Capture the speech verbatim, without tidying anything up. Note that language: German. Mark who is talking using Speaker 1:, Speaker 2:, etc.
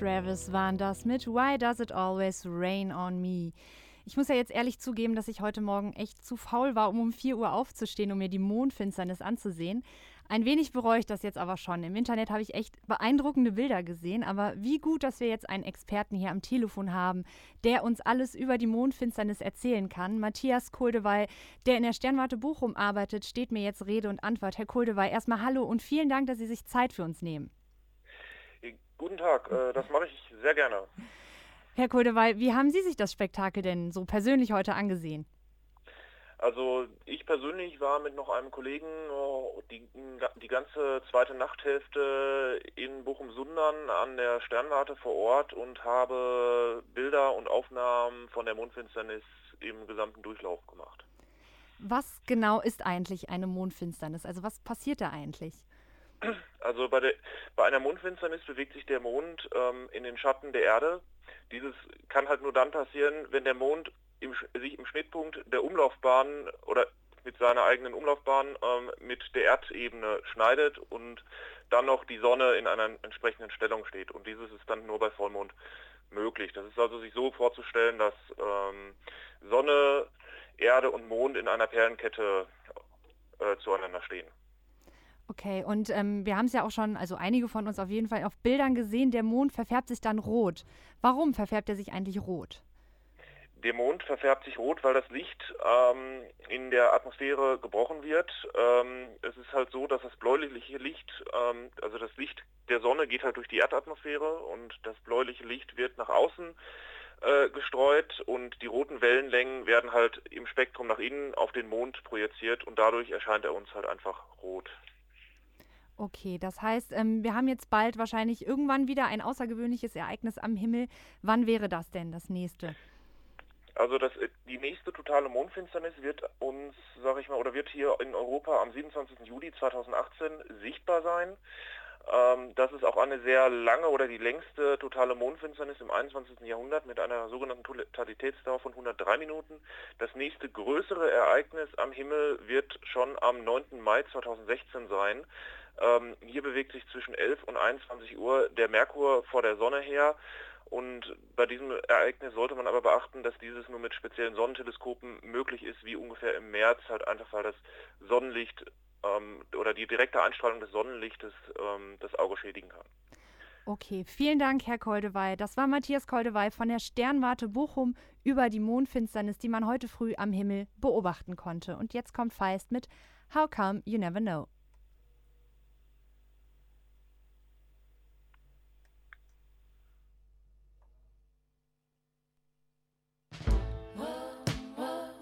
Speaker 1: Travis waren das mit Why Does It Always Rain on Me? Ich muss ja jetzt ehrlich zugeben, dass ich heute Morgen echt zu faul war, um um vier Uhr aufzustehen, um mir die Mondfinsternis anzusehen. Ein wenig bereue ich das jetzt aber schon. Im Internet habe ich echt beeindruckende Bilder gesehen, aber wie gut, dass wir jetzt einen Experten hier am Telefon haben, der uns alles über die Mondfinsternis erzählen kann. Matthias Koldewey, der in der Sternwarte Bochum arbeitet, steht mir jetzt Rede und Antwort. Herr Koldewey, erstmal hallo und vielen Dank, dass Sie sich Zeit für uns nehmen.
Speaker 2: Guten Tag, das mache ich sehr gerne.
Speaker 1: Herr Koldewey, wie haben Sie sich das Spektakel denn so persönlich heute angesehen?
Speaker 2: Also ich persönlich war mit noch einem Kollegen die, die ganze zweite Nachthälfte in Bochum-Sundern an der Sternwarte vor Ort und habe Bilder und Aufnahmen von der Mondfinsternis im gesamten Durchlauf gemacht.
Speaker 1: Was genau ist eigentlich eine Mondfinsternis? Also was passiert da eigentlich?
Speaker 2: Also bei, der, bei einer Mondfinsternis bewegt sich der Mond ähm, in den Schatten der Erde. Dieses kann halt nur dann passieren, wenn der Mond im, sich im Schnittpunkt der Umlaufbahn oder mit seiner eigenen Umlaufbahn ähm, mit der Erdebene schneidet und dann noch die Sonne in einer entsprechenden Stellung steht. Und dieses ist dann nur bei Vollmond möglich. Das ist also sich so vorzustellen, dass ähm, Sonne, Erde und Mond in einer Perlenkette äh, zueinander stehen.
Speaker 1: Okay, und ähm, wir haben es ja auch schon, also einige von uns auf jeden Fall auf Bildern gesehen, der Mond verfärbt sich dann rot. Warum verfärbt er sich eigentlich rot?
Speaker 2: Der Mond verfärbt sich rot, weil das Licht ähm, in der Atmosphäre gebrochen wird. Ähm, es ist halt so, dass das bläuliche Licht, ähm, also das Licht der Sonne geht halt durch die Erdatmosphäre und das bläuliche Licht wird nach außen äh, gestreut und die roten Wellenlängen werden halt im Spektrum nach innen auf den Mond projiziert und dadurch erscheint er uns halt einfach rot.
Speaker 1: Okay, das heißt, ähm, wir haben jetzt bald wahrscheinlich irgendwann wieder ein außergewöhnliches Ereignis am Himmel. Wann wäre das denn, das nächste?
Speaker 2: Also das, die nächste totale Mondfinsternis wird uns, sage ich mal, oder wird hier in Europa am siebenundzwanzigsten Juli zweitausendachtzehn sichtbar sein. Ähm, das ist auch eine sehr lange oder die längste totale Mondfinsternis im einundzwanzigsten Jahrhundert mit einer sogenannten Totalitätsdauer von hundertdrei Minuten. Das nächste größere Ereignis am Himmel wird schon am neunten Mai zweitausendsechzehn sein. Ähm, hier bewegt sich zwischen elf und einundzwanzig Uhr der Merkur vor der Sonne her. Und bei diesem Ereignis sollte man aber beachten, dass dieses nur mit speziellen Sonnenteleskopen möglich ist, wie ungefähr im März, halt einfach weil das Sonnenlicht ähm, oder die direkte Einstrahlung des Sonnenlichtes ähm, das Auge schädigen kann.
Speaker 1: Okay, vielen Dank, Herr Koldewey. Das war Matthias Koldewey von der Sternwarte Bochum über die Mondfinsternis, die man heute früh am Himmel beobachten konnte. Und jetzt kommt Feist mit How Come You Never Know.